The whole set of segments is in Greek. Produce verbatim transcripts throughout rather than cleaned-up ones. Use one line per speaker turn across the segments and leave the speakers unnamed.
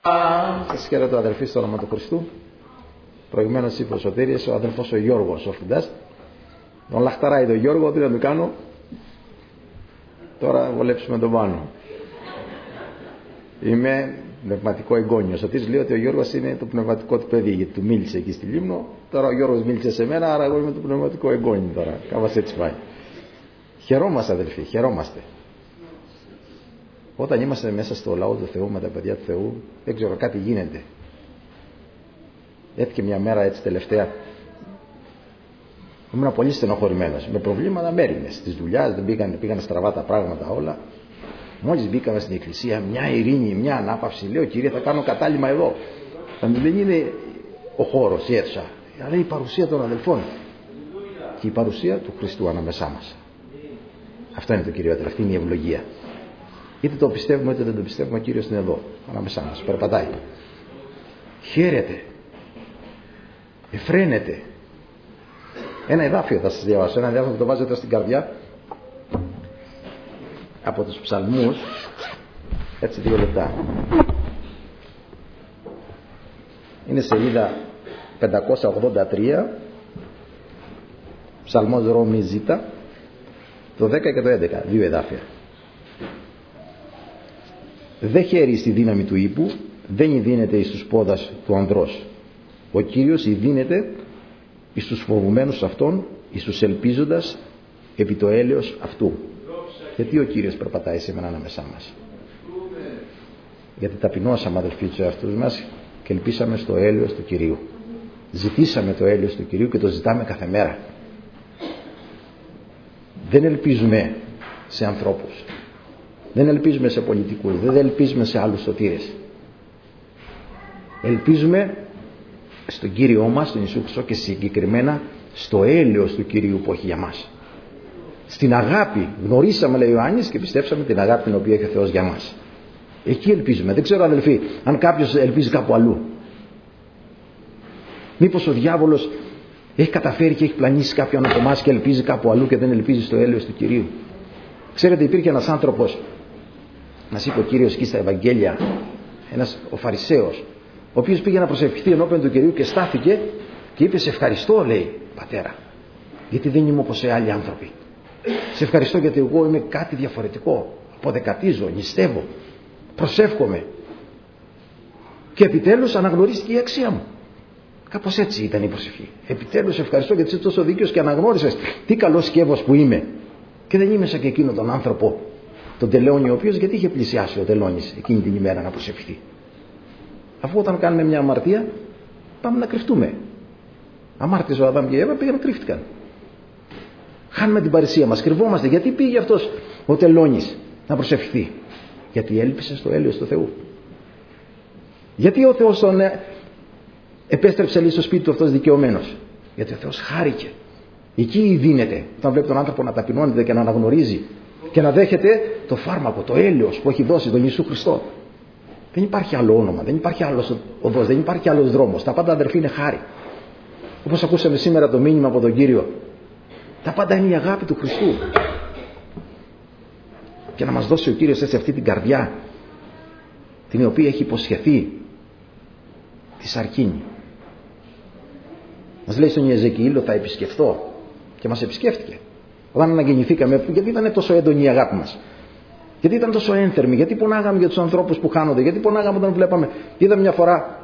Σας χαίρετο αδελφοί στο όνομα του Χριστού. Προηγουμένως είπε ο Σωτήρης, ο αδελφός ο Γιώργος, ο Φιντάς. Τον λαχταράει τον Γιώργο, τι να του κάνω. Τώρα βολέψουμε τον πάνω. Είμαι πνευματικό εγγόνιο. Ο Σωτήρης λέει ότι ο Γιώργος είναι το πνευματικό του παιδί, γιατί του μίλησε εκεί στη Λίμνο. Τώρα ο Γιώργος μίλησε σε μένα, άρα εγώ είμαι το πνευματικό εγγόνιο τώρα. Κάπως έτσι πάει. Χαιρόμαστε αδελφοί, χαιρόμαστε. Όταν είμαστε μέσα στο λαό του Θεού με τα παιδιά του Θεού, δεν ξέρω, κάτι γίνεται. Έτσι και μια μέρα έτσι τελευταία ήμουν πολύ στενοχωρημένος, με προβλήματα μέρημνες της δουλειάς, δεν πήγαν, πήγαν στραβά τα πράγματα όλα. Μόλις μπήκαμε στην εκκλησία, μια ειρήνη, μια ανάπαυση. Λέω, Κύριε, θα κάνω κατάλημα εδώ. Δεν είναι ο χώρος, η αίθουσα, αλλά η παρουσία των αδελφών και η παρουσία του Χριστού ανάμεσά μας. Αυτό είναι το κυριότερο, αυτή είναι η ευλογία. Είτε το πιστεύουμε είτε δεν το πιστεύουμε, ο Κύριος είναι εδώ, ανάμεσά μας, περπατάει. Χαίρεται, εφραίνεται. Ένα εδάφιο θα σας διαβάσω, ένα εδάφιο που το βάζετε στην καρδιά, από τους ψαλμούς, έτσι δύο λεπτά. Είναι σελίδα πεντακόσια ογδόντα τρία, ψαλμός Ρώμη Ζήτα, το δέκα και το έντεκα, δύο εδάφια. Δε χαίρει στη δύναμη του ύπου, δεν δίνεται εις τους πόδας του ανδρός. Ο Κύριος δίνεται εις τους φοβουμένους αυτών, εις τους ελπίζοντας επί το έλεος αυτού. Γιατί ο Κύριος περπατάει σήμερα ανάμεσά μας? Γιατί ταπεινώσαμε αδελφοί τους εαυτούς μας και ελπίσαμε στο έλεος του Κυρίου. Ζητήσαμε το έλεος του Κυρίου και το ζητάμε κάθε μέρα. Δεν ελπίζουμε σε ανθρώπους. Δεν ελπίζουμε σε πολιτικούς, δεν ελπίζουμε σε άλλους σωτήρες. Ελπίζουμε στον Κύριό μας, τον Ιησού Χριστό, και συγκεκριμένα στο έλεος του Κυρίου που έχει για μας. Στην αγάπη, γνωρίσαμε, λέει ο Ιωάννης, και πιστέψαμε την αγάπη την οποία έχει ο Θεός για μας. Εκεί ελπίζουμε. Δεν ξέρω αδελφοί, αν κάποιος ελπίζει κάπου αλλού. Μήπως ο διάβολος έχει καταφέρει και έχει πλανήσει κάποιον από εμάς και ελπίζει κάπου αλλού και δεν ελπίζει στο έλεος του Κυρίου? Ξέρετε, υπήρχε ένας άνθρωπος, μας είπε ο Κύριος εκεί στα Ευαγγέλια, ένας ο Φαρισαίος, ο οποίος πήγε να προσευχηθεί ενώπιον του Κυρίου και στάθηκε και είπε, σε ευχαριστώ, λέει, Πατέρα, γιατί δεν είμαι όπως οι άλλοι άνθρωποι. Σε ευχαριστώ γιατί εγώ είμαι κάτι διαφορετικό. Αποδεκατίζω, νηστεύω, προσεύχομαι. Και επιτέλους αναγνωρίστηκε η αξία μου. Κάπως έτσι ήταν η προσευχή. Επιτέλους ευχαριστώ γιατί είσαι τόσο δίκαιος και αναγνώρισες τι καλός σκεύος που είμαι. Και δεν είμαι σαν και εκείνο τον άνθρωπο, τον τελώνη, ο οποίος γιατί είχε πλησιάσει ο τελώνης εκείνη την ημέρα να προσευχηθεί? Αφού όταν κάνουμε μια αμαρτία, πάμε να κρυφτούμε. Αμάρτησε ο Αδάμ και η Εύα, πήγαν, κρύφτηκαν. Χάνουμε την παρησία μας, κρυβόμαστε. Γιατί πήγε αυτός ο τελώνης να προσευχηθεί? Γιατί έλπισε στο έλεος του Θεού. Γιατί ο Θεός τον επέστρεψε λίγο στο σπίτι του αυτός δικαιωμένος? Γιατί ο Θεός χάρηκε. Εκεί δίνεται, όταν βλέπει τον άνθρωπο να ταπεινώνεται και να αναγνωρίζει και να δέχεται το φάρμακο, το έλεος που έχει δώσει τον Ιησού Χριστό. Δεν υπάρχει άλλο όνομα, δεν υπάρχει άλλος οδός, δεν υπάρχει άλλος δρόμος. Τα πάντα αδερφοί είναι χάρη. Όπως ακούσαμε σήμερα το μήνυμα από τον Κύριο, τα πάντα είναι η αγάπη του Χριστού. Και να μας δώσει ο Κύριος έτσι αυτή την καρδιά, την οποία έχει υποσχεθεί, τη σαρκίνη. Μας λέει στον Ιεζεκιήλ, θα επισκεφθώ, και μας επισκέφτηκε. Όταν αναγεννηθήκαμε, γιατί ήταν τόσο έντονη η αγάπη μας? Γιατί ήταν τόσο ένθερμη? Γιατί πονάγαμε για τους ανθρώπους που χάνονται? Γιατί πονάγαμε όταν βλέπαμε? Είδα μια φορά,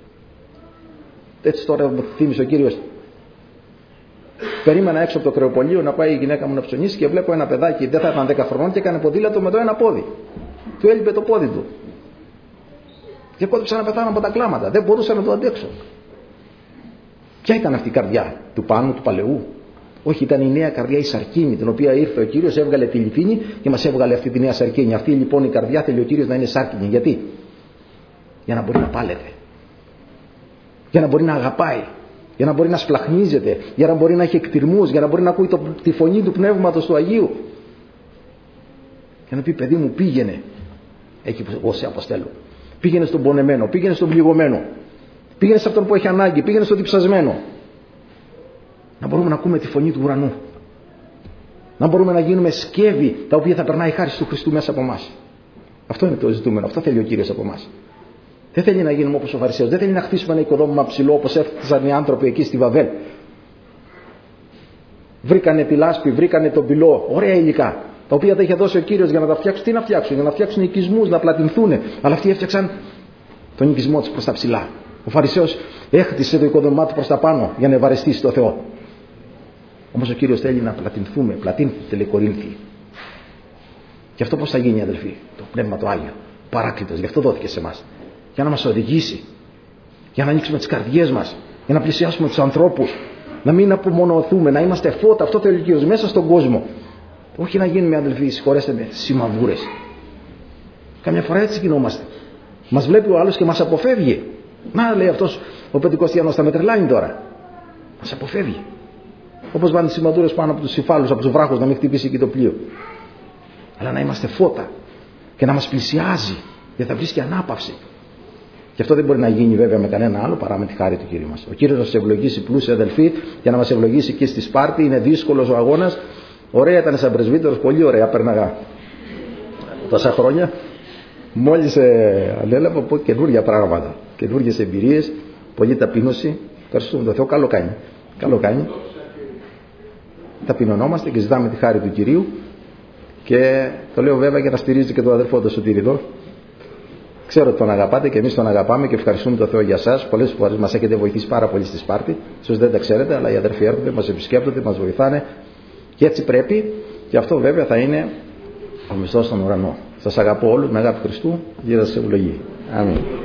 έτσι τώρα μου θύμισε ο Κύριος, περίμενα έξω από το κρεοπολείο να πάει η γυναίκα μου να ψωνίσει και βλέπω ένα παιδάκι, δεν θα ήταν δέκα χρονών, και έκανε ποδήλατο με το ένα πόδι. Του έλειπε το πόδι του. Και κόντυψα να πεθάνω από τα κλάματα. Δεν μπορούσα να το αντέξω. Ποια ήταν αυτή η καρδιά? Του Πάνου, του Παλαιού? Όχι, ήταν η νέα καρδιά, η σαρκίνη, την οποία ήρθε ο Κύριος, έβγαλε τη λιθίνη και μας έβγαλε αυτή τη νέα σαρκίνη. Αυτή λοιπόν η καρδιά θέλει ο Κύριος να είναι σάρκινη. Γιατί? Για να μπορεί να πάλεται. Για να μπορεί να αγαπάει. Για να μπορεί να σπλαχνίζεται. Για να μπορεί να έχει εκτιρμούς. Για να μπορεί να ακούει το, τη φωνή του Πνεύματος του Αγίου. Για να πει, παιδί μου, πήγαινε. Εκεί που εγώ σε αποστέλω. Πήγαινε στον πονεμένο. Πήγαινε στον πληγωμένο. Πήγαινε σε αυτόν που έχει ανάγκη. Πήγαινε στον διψασμένο. Να μπορούμε να ακούμε τη φωνή του ουρανού. Να μπορούμε να γίνουμε σκεύη τα οποία θα περνάει η χάρις του Χριστού μέσα από εμάς. Αυτό είναι το ζητούμενο. Αυτό θέλει ο Κύριος από εμάς. Δεν θέλει να γίνουμε όπως ο Φαρισαίος. Δεν θέλει να χτίσουμε ένα οικοδόμημα ψηλό όπως έφτασαν οι άνθρωποι εκεί στη Βαβέλ. Βρήκανε τη λάσπη, βρήκανε τον πυλό, ωραία υλικά, τα οποία τα είχε δώσει ο Κύριος για να τα φτιάξουν. Τι να φτιάξουν? Για να φτιάξουν οικισμούς, να πλατινθούν. Αλλά αυτοί έφτιαξαν τον οικισμό τους προς τα ψηλά. Ο Φαρισαίος έχτισε το οικοδόμημά του προς τα πάνω για να ευαρεστήσει το Θεό. Όμως ο Κύριος θέλει να πλατινθούμε. Πλατίνθητε, λέει Κορίνθιοι. Και αυτό πώς θα γίνει, αδελφοί? Το Πνεύμα το Άγιο, Παράκλητος, γι' αυτό δόθηκε σε εμάς. Για να μας οδηγήσει, για να ανοίξουμε τις καρδιές μας, για να πλησιάσουμε τους ανθρώπους, να μην απομονωθούμε, να είμαστε φώτα. Αυτό θέλει ο Κύριος μέσα στον κόσμο. Όχι να γίνουμε, αδελφοί, συγχωρέστε με, σημαβούρες. Καμιά φορά έτσι γινόμαστε. Μας βλέπει ο άλλος και μας αποφεύγει. Να, λέει αυτός ο Πεντηκοστιανός, θα με τρελάνει τώρα. Μας αποφεύγει. Όπως βάνε τις σημαδούρες πάνω από τους υφάλους, από τους βράχους, να μην χτυπήσει εκεί το πλοίο. Αλλά να είμαστε φώτα και να μας πλησιάζει, γιατί θα βρίσκει ανάπαυση. Και αυτό δεν μπορεί να γίνει βέβαια με κανένα άλλο παρά με τη χάρη του Κύριου μας. Ο Κύριος να μας ευλογήσει, πλούσιοι αδελφοί, για να μας ευλογήσει και στη Σπάρτη. Είναι δύσκολος ο αγώνας. Ωραία ήταν σαν πρεσβύτερος, πολύ ωραία πέρναγα τόσα χρόνια. Μόλις ε, ανέλαβα από καινούργια πράγματα, καινούργιες εμπειρίες, πολλή ταπείνωση. Ευχαριστούμε τον Θεό, καλό κάνει. Καλό κάνει. Ταπεινωνόμαστε και ζητάμε τη χάρη του Κυρίου. Και το λέω βέβαια για να στηρίζει και τον αδερφό του Σωτήρη εδώ. Ξέρω ότι τον αγαπάτε και εμείς τον αγαπάμε και ευχαριστούμε τον Θεό για εσάς. Πολλές φορές μας έχετε βοηθήσει πάρα πολύ στη Σπάρτη. Ίσως δεν τα ξέρετε, αλλά οι αδερφοί έρχονται, μας επισκέπτονται, μας βοηθάνε. Και έτσι πρέπει, και αυτό βέβαια θα είναι ο μισθός στον ουρανό. Σας αγαπώ όλους με αγάπη Χριστού. Γεια σας, ευλογή. Αμήν.